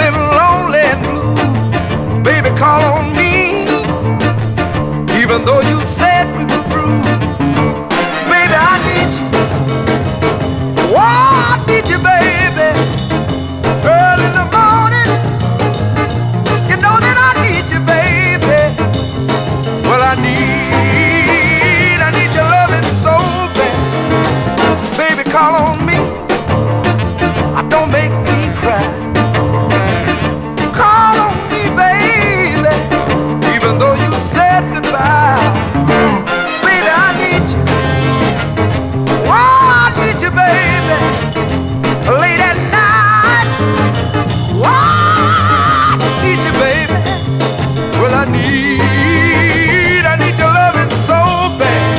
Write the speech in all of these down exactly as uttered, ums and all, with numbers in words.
feeling lonely and blue, baby, call on me. Even though you said we were through, baby, I need you. Oh, I need you, baby. Early in the morning, you know that I need you, baby. Well, I need, I need your loving so bad. Baby, call on me. Don't make me cry. Call on me, baby. Even though you said goodbye, baby, I need you. Oh, I need you, baby. Late at night. Oh, I need you, baby. Well, I need, I need your loving so bad.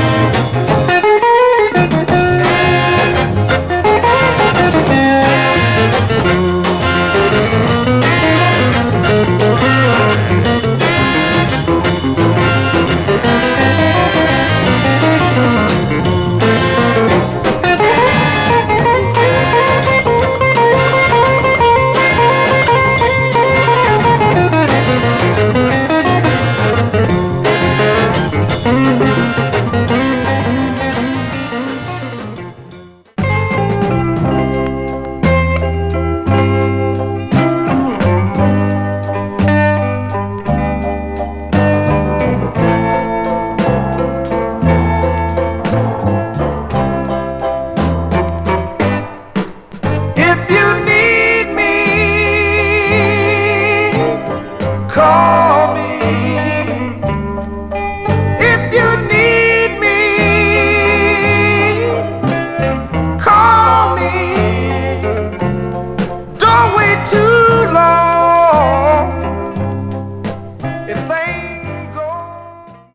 If you need me, call